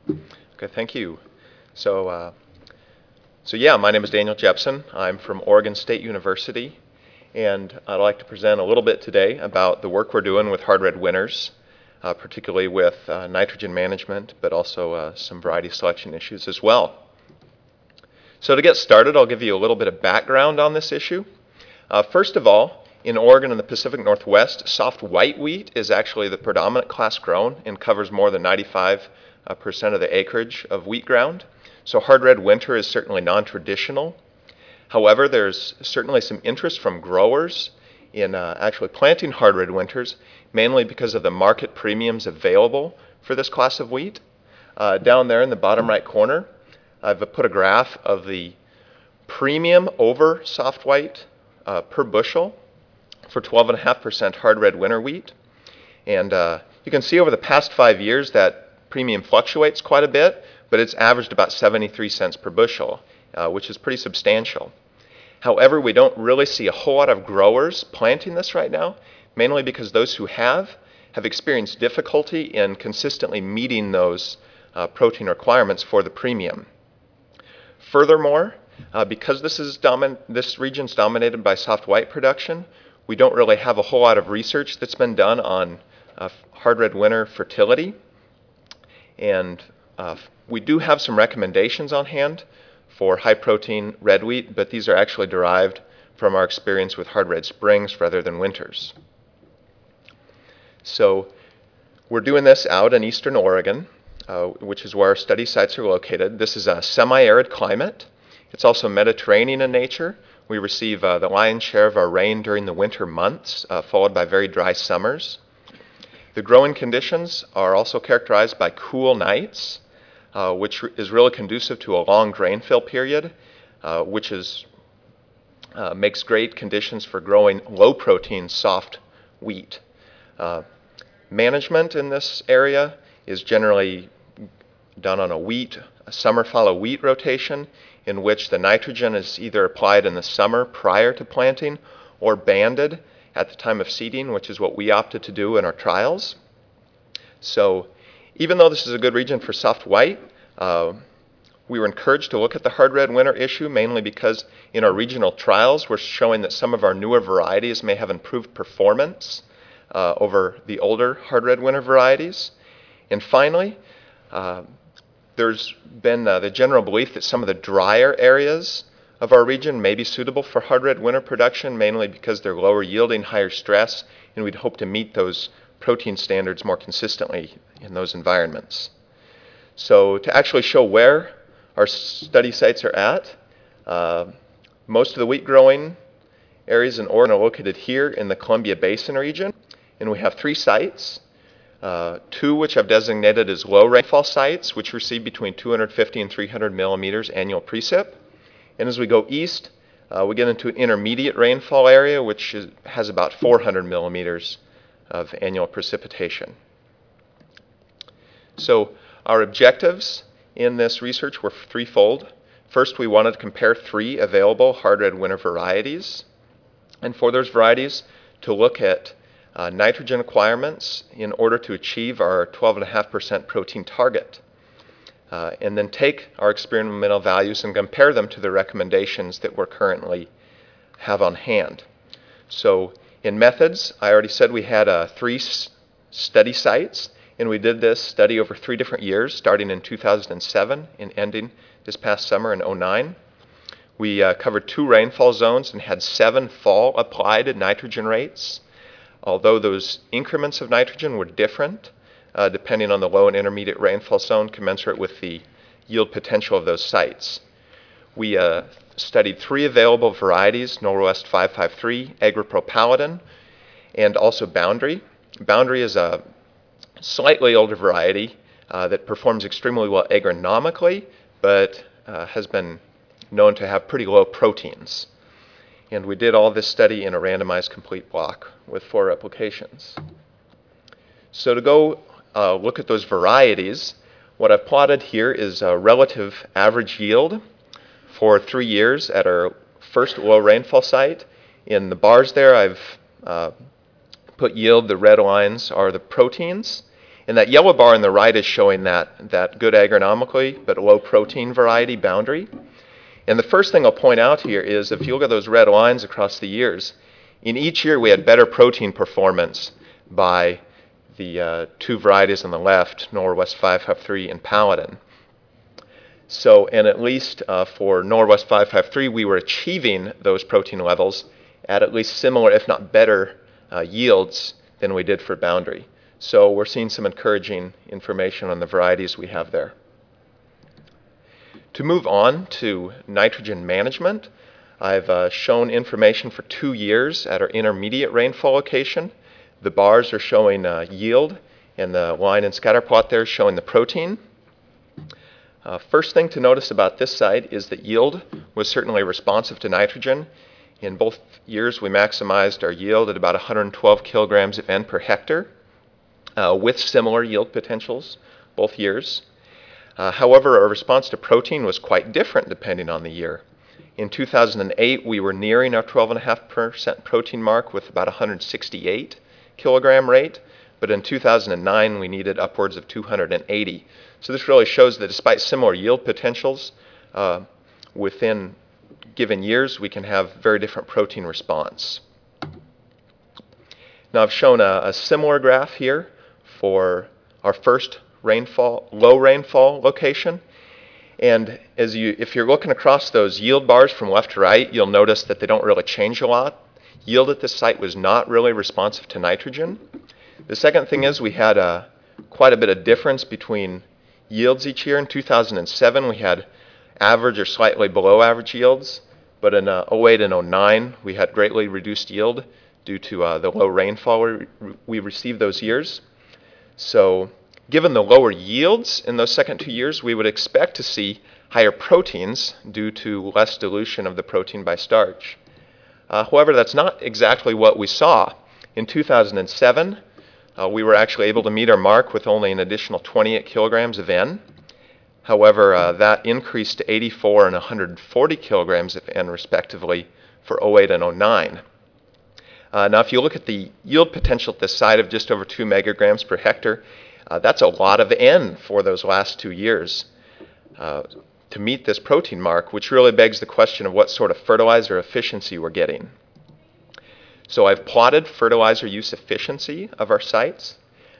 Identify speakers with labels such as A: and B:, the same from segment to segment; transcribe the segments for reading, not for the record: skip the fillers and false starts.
A: Okay, thank you. So, uh, so, my name is Daniel Jepson. I'm from Oregon State University, and I'd like to present a little bit today about the work we're doing with hard red winters, particularly with nitrogen management, but also some variety selection issues as well. So to get started, I'll give you a little bit of background on this issue. First of all, in Oregon and the Pacific Northwest, soft white wheat is actually the predominant class grown and covers more than 95% of the acreage of wheat ground. So hard red winter is certainly non-traditional. However, there's certainly some interest from growers in actually planting hard red winters, mainly because of the market premiums available for this class of wheat. Down there in the bottom right corner, I've put a graph of the premium over soft white per bushel for 12.5% hard red winter wheat. And you can see over the past 5 years that premium fluctuates quite a bit, but it's averaged about 73 cents per bushel, which is pretty substantial. However, we don't really see a whole lot of growers planting this right now, mainly because those who have experienced difficulty in consistently meeting those protein requirements for the premium. Furthermore, because this region's dominated by soft white production, we don't really have a whole lot of research that's been done on hard red winter fertility. And we do have some recommendations on hand for high protein red wheat, but these are actually derived from our experience with hard red springs rather than winters. So we're doing this out in eastern Oregon, which is where our study sites are located. This is a semi-arid climate. It's also Mediterranean in nature. We receive the lion's share of our rain during the winter months, followed by very dry summers. The growing conditions are also characterized by cool nights, which is really conducive to a long grain fill period, which makes great conditions for growing low-protein soft wheat. Management in this area is generally done on a summer fallow wheat rotation, in which the nitrogen is either applied in the summer prior to planting or banded at the time of seeding, which is what we opted to do in our trials. So even though this is a good region for soft white, we were encouraged to look at the hard red winter issue, mainly because in our regional trials we're showing that some of our newer varieties may have improved performance over the older hard red winter varieties. And finally, there's been the general belief that some of the drier areas of our region may be suitable for hard red winter production, mainly because they're lower yielding, higher stress, and we'd hope to meet those protein standards more consistently in those environments. So to actually show where our study sites are at, most of the wheat growing areas in Oregon are located here in the Columbia Basin region, and we have 3 sites. 2 which I've designated as low rainfall sites, which receive between 250 and 300 millimeters annual precip. And as we go east, we get into an intermediate rainfall area, which has about 400 millimeters of annual precipitation. So our objectives in this research were threefold. First, we wanted to compare 3 available hard red winter varieties, and for those varieties to look at nitrogen requirements in order to achieve our 12.5% protein target. And then take our experimental values and compare them to the recommendations that we currently have on hand. So in methods, I already said we had 3 study sites, and we did this study over 3 different years, starting in 2007 and ending this past summer in 2009. We covered 2 rainfall zones and had 7 fall applied nitrogen rates, although those increments of nitrogen were different depending on the low and intermediate rainfall zone, commensurate with the yield potential of those sites. We studied 3 available varieties, Norwest 553, Agripro Paladin, and also Boundary. Boundary is a slightly older variety that performs extremely well agronomically, but has been known to have pretty low proteins. And we did all this study in a randomized complete block with 4 replications. So to go look at those varieties, what I've plotted here is a relative average yield for 3 years at our first low rainfall site. In the bars there, I've put yield. The red lines are the proteins. And that yellow bar on the right is showing that good agronomically but low protein variety boundary. And the first thing I'll point out here is if you look at those red lines across the years, in each year we had better protein performance by the two varieties on the left, Norwest 553 and Paladin. So, and at least for Norwest 553, we were achieving those protein levels at least similar, if not better, yields than we did for Boundary. So we're seeing some encouraging information on the varieties we have there. To move on to nitrogen management, I've shown information for 2 years at our intermediate rainfall location. The bars are showing yield, and the line and scatter plot there is showing the protein. First thing to notice about this site is that yield was certainly responsive to nitrogen. In both years, we maximized our yield at about 112 kilograms of N per hectare, with similar yield potentials both years. However, our response to protein was quite different depending on the year. In 2008, we were nearing our 12.5% protein mark with about 168 kilogram rate, but in 2009, we needed upwards of 280. So this really shows that despite similar yield potentials within given years, we can have very different protein response. Now I've shown a similar graph here for our first low rainfall location. And if you're looking across those yield bars from left to right, you'll notice that they don't really change a lot. Yield at this site was not really responsive to nitrogen. The second thing is we had quite a bit of difference between yields each year. In 2007, we had average or slightly below average yields, but in 08 and 09, we had greatly reduced yield due to the low rainfall we received those years. So given the lower yields in those second 2 years, we would expect to see higher proteins due to less dilution of the protein by starch. However, that's not exactly what we saw. In 2007, we were actually able to meet our mark with only an additional 28 kilograms of N. However, that increased to 84 and 140 kilograms of N respectively for 08 and 09. Now, if you look at the yield potential at this site of just over 2 megagrams per hectare, that's a lot of N for those last 2 years to meet this protein mark, which really begs the question of what sort of fertilizer efficiency we're getting. So I've plotted fertilizer use efficiency of our sites.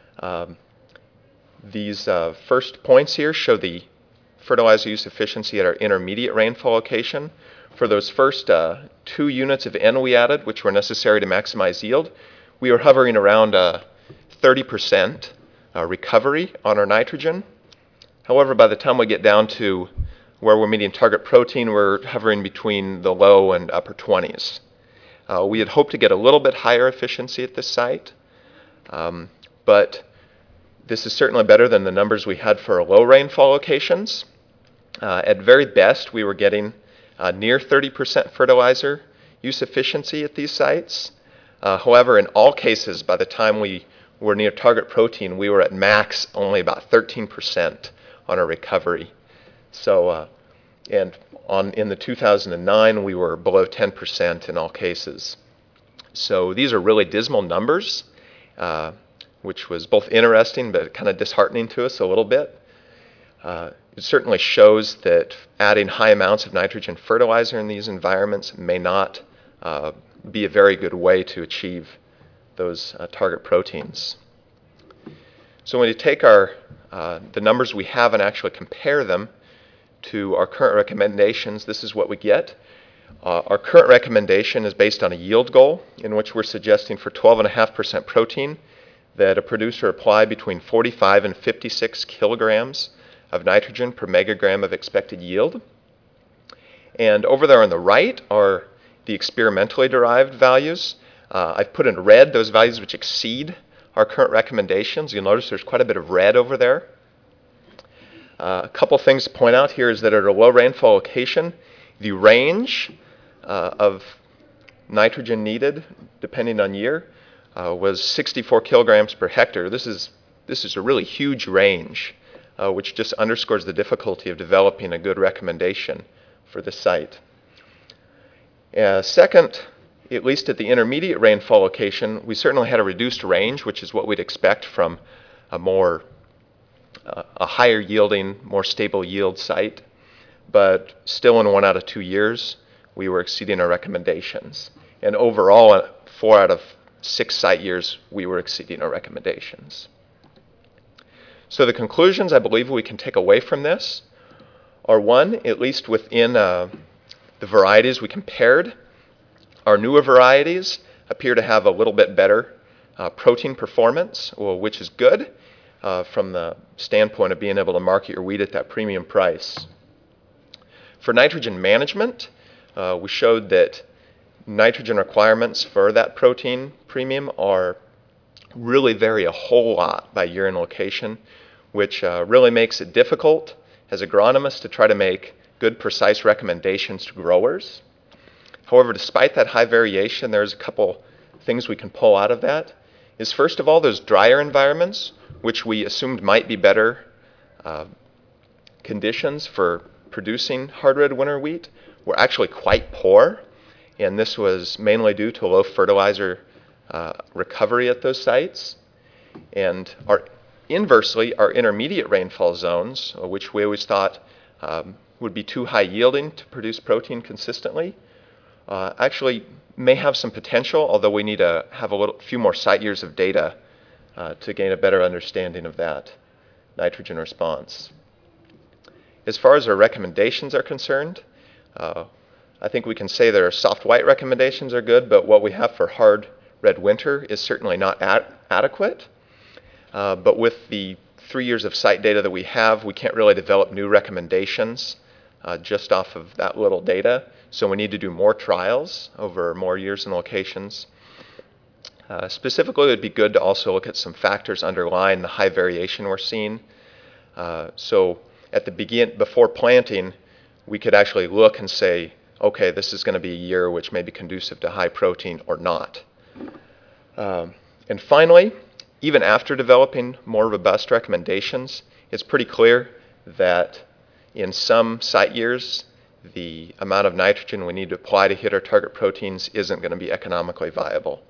A: These first points here show the fertilizer use efficiency at our intermediate rainfall location. For those first 2 units of N we added, which were necessary to maximize yield, we were hovering around 30% recovery on our nitrogen. However, by the time we get down to where we're meeting target protein, we're hovering between the low and upper 20s. We had hoped to get a little bit higher efficiency at this site, but this is certainly better than the numbers we had for our low rainfall locations. At very best, we were getting near 30% fertilizer use efficiency at these sites. However, in all cases, by the time we were near target protein, we were at max only about 13% on our recovery. So, in the 2009, we were below 10% in all cases. So these are really dismal numbers, which was both interesting but kind of disheartening to us a little bit. It certainly shows that adding high amounts of nitrogen fertilizer in these environments may not be a very good way to achieve those target proteins. So when you take the numbers we have and actually compare them to our current recommendations, this is what we get. Our current recommendation is based on a yield goal in which we're suggesting for 12.5% protein that a producer apply between 45 and 56 kilograms of nitrogen per megagram of expected yield. And over there on the right are the experimentally derived values. I've put in red those values which exceed our current recommendations. You'll notice there's quite a bit of red over there. A couple things to point out here is that at a low rainfall location, the range of nitrogen needed, depending on year, was 64 kilograms per hectare. This is a really huge range, which just underscores the difficulty of developing a good recommendation for the site. Second, at least at the intermediate rainfall location, we certainly had a reduced range, which is what we'd expect from a higher yielding, more stable yield site, but still in 1 out of 2 years, we were exceeding our recommendations. And overall, 4 out of 6 site years, we were exceeding our recommendations. So the conclusions I believe we can take away from this are, one, at least within the varieties we compared, our newer varieties appear to have a little bit better protein performance, which is good from the standpoint of being able to market your wheat at that premium price. For nitrogen management, we showed that nitrogen requirements for that protein premium really vary a whole lot by year and location, which really makes it difficult as agronomists to try to make good, precise recommendations to growers. However, despite that high variation, there's a couple things we can pull out of that. Is first of all, those drier environments, which we assumed might be better conditions for producing hard red winter wheat, were actually quite poor, and this was mainly due to low fertilizer recovery at those sites. And inversely, our intermediate rainfall zones, which we always thought would be too high yielding to produce protein consistently, actually may have some potential, although we need to have a few more site years of data to gain a better understanding of that nitrogen response. As far as our recommendations are concerned, I think we can say that our soft white recommendations are good, but what we have for hard red winter is certainly not adequate. But with the 3 years of site data that we have, we can't really develop new recommendations just off of that little data. So we need to do more trials over more years and locations. Specifically, it would be good to also look at some factors underlying the high variation we're seeing. So at the before planting, we could actually look and say, okay, this is going to be a year which may be conducive to high protein or not. And finally, even after developing more robust recommendations, it's pretty clear that in some site years, the amount of nitrogen we need to apply to hit our target proteins isn't going to be economically viable.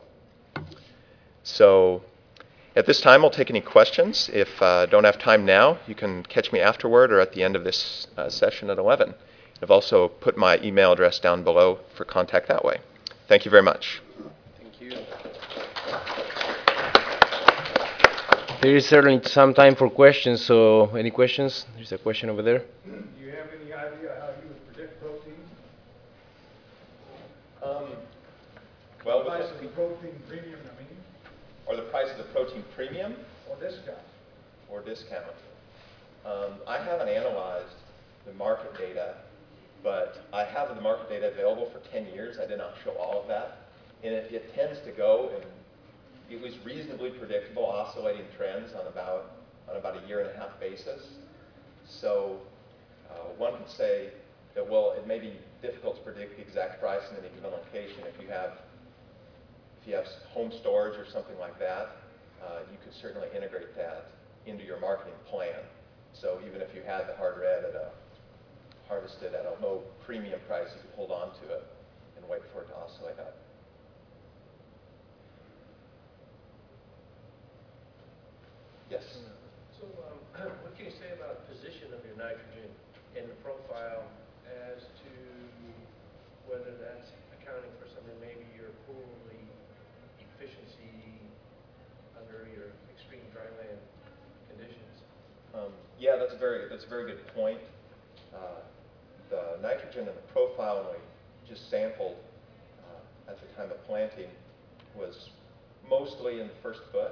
A: So at this time, I'll take any questions. If I don't have time now, you can catch me afterward or at the end of this session at 11. I've also put my email address down below for contact that way. Thank you very much.
B: Thank you. There is certainly some time for questions, so any questions? There's a question over there.
C: Do you have any idea how you would predict protein?
A: Well,
C: the price of the protein premium, I mean?
A: Or the price of the protein premium?
C: Or discount?
A: Or discount. I haven't analyzed the market data, but I have the market data available for 10 years. I did not show all of that. And it tends to go in at least reasonably predictable oscillating trends on about a year-and-a-half basis. So one could say that, well, it may be difficult to predict the exact price in any given location. If you have home storage or something like that, you could certainly integrate that into your marketing plan. So even if you had the hard red harvested at a low premium price, you could hold on to it and wait for it to oscillate up. Yes?
D: So what can you say about the position of your nitrogen in the profile as to whether that's accounting for something, maybe your poorly efficiency under your extreme dryland conditions?
A: Yeah, that's a very good point. The nitrogen in the profile when we just sampled at the time of planting was mostly in the first foot.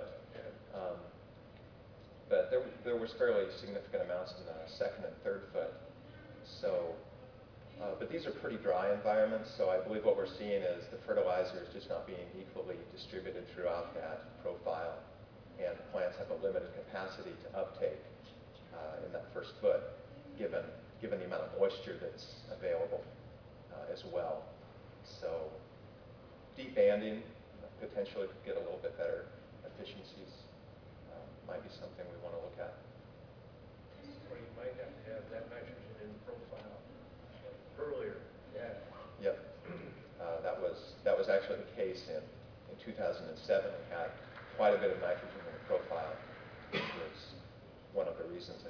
A: But there was fairly significant amounts in the second and third foot. So, but these are pretty dry environments, so I believe what we're seeing is the fertilizer is just not being equally distributed throughout that profile, and the plants have a limited capacity to uptake in that first foot, given the amount of moisture that's available as well. So, deep banding potentially could get a little bit better efficiencies. Might be something we want to look at.
D: Or you might have to have that nitrogen in the profile earlier. Yeah.
A: Yep. That was actually the case in 2007. We had quite a bit of nitrogen in the profile.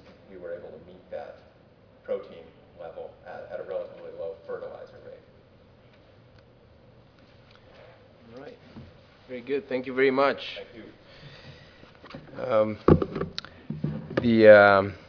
A: we were able to meet that protein level at a relatively low fertilizer rate.
B: All right. Very good. Thank you very much.
A: Thank you.
B: The